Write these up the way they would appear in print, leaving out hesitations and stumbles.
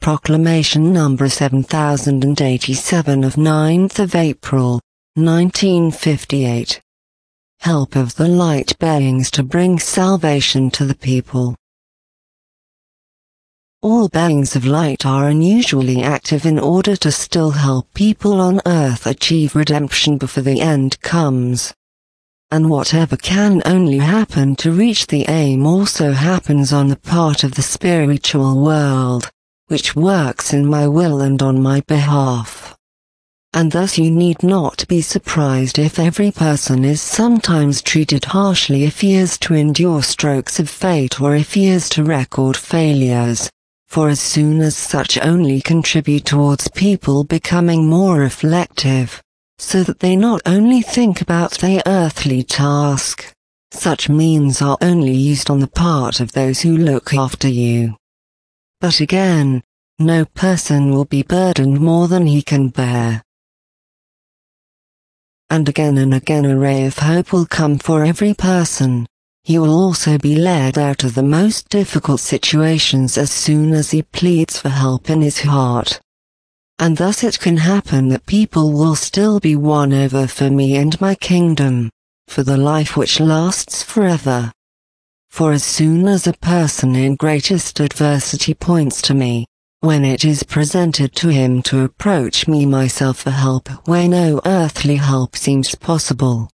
Proclamation number 7087 of 9th of April, 1958. Help of the light beings to bring salvation to the people. All beings of light are unusually active in order to still help people on earth achieve redemption before the end comes. And whatever can only happen to reach the aim also happens on the part of the spiritual world, which works in my will and on my behalf. And thus you need not be surprised if every person is sometimes treated harshly if he is to endure strokes of fate or if he is to record failures. For as soon as such only contribute towards people becoming more reflective, so that they not only think about their earthly task, such means are only used on the part of those who look after you. But again, no person will be burdened more than he can bear. And again a ray of hope will come for every person. He will also be led out of the most difficult situations as soon as he pleads for help in his heart. And thus it can happen that people will still be won over for me and my kingdom, for the life which lasts forever. For as soon as a person in greatest adversity points to me, when it is presented to him to approach me myself for help where no earthly help seems possible,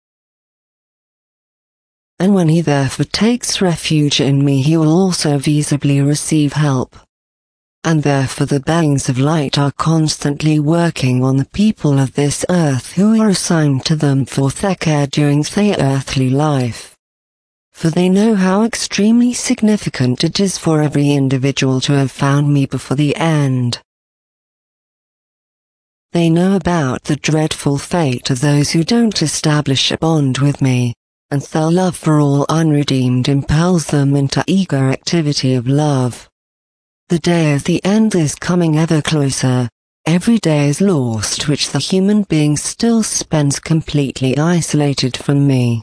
and when he therefore takes refuge in me, he will also visibly receive help. And therefore the beings of light are constantly working on the people of this earth who are assigned to them for their care during their earthly life. For they know how extremely significant it is for every individual to have found me before the end. They know about the dreadful fate of those who don't establish a bond with me, and their love for all unredeemed impels them into eager activity of love. The day of the end is coming ever closer. Every day is lost which the human being still spends completely isolated from me.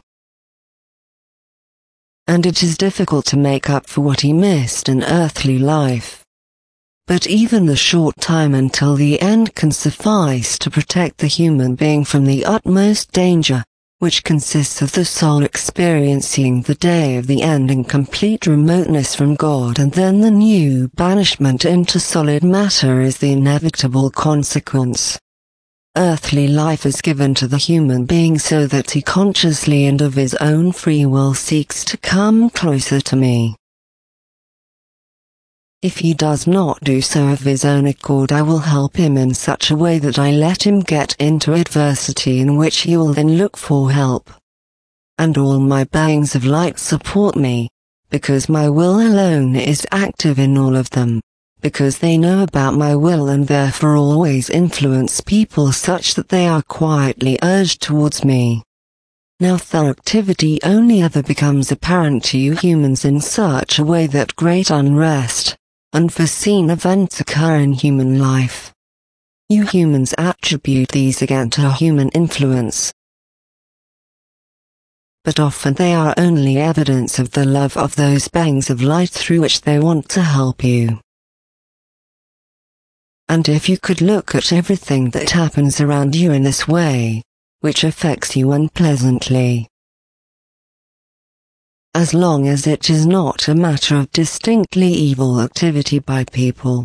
And it is difficult to make up for what he missed in earthly life. But even the short time until the end can suffice to protect the human being from the utmost danger, which consists of the soul experiencing the day of the end in complete remoteness from God, and then the new banishment into solid matter is the inevitable consequence. Earthly life is given to the human being so that he consciously and of his own free will seeks to come closer to me. If he does not do so of his own accord, I will help him in such a way that I let him get into adversity in which he will then look for help. And all my beings of light support me, because my will alone is active in all of them, because they know about my will and therefore always influence people such that they are quietly urged towards me. Now their activity only ever becomes apparent to you humans in such a way that great unrest, unforeseen events occur in human life. You humans attribute these again to human influence. But often they are only evidence of the love of those beings of light through which they want to help you. And if you could look at everything that happens around you in this way, which affects you unpleasantly, as long as it is not a matter of distinctly evil activity by people,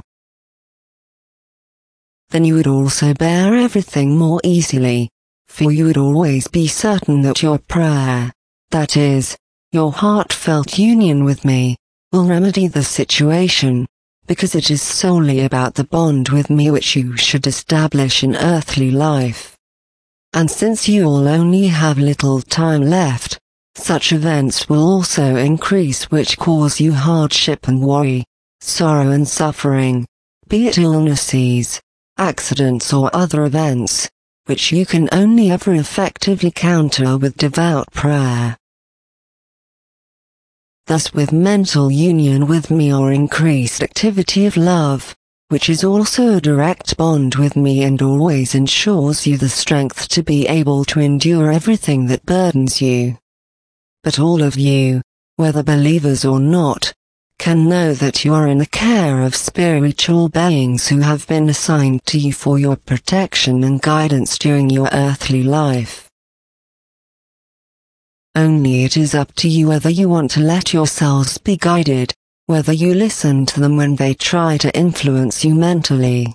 then you would also bear everything more easily, for you would always be certain that your prayer, that is, your heartfelt union with me, will remedy the situation, because it is solely about the bond with me which you should establish in earthly life. And since you all only have little time left, such events will also increase which cause you hardship and worry, sorrow and suffering, be it illnesses, accidents or other events, which you can only ever effectively counter with devout prayer. Thus with mental union with me or increased activity of love, which is also a direct bond with me and always ensures you the strength to be able to endure everything that burdens you. But all of you, whether believers or not, can know that you are in the care of spiritual beings who have been assigned to you for your protection and guidance during your earthly life. Only it is up to you whether you want to let yourselves be guided, whether you listen to them when they try to influence you mentally.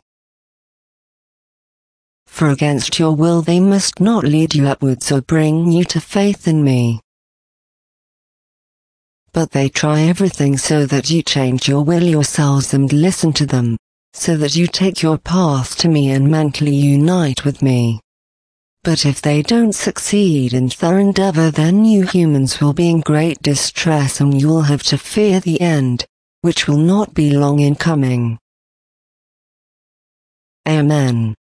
For against your will they must not lead you upwards or bring you to faith in me. But they try everything so that you change your will yourselves and listen to them, so that you take your path to me and mentally unite with me. But if they don't succeed in their endeavor, then you humans will be in great distress and you will have to fear the end, which will not be long in coming. Amen.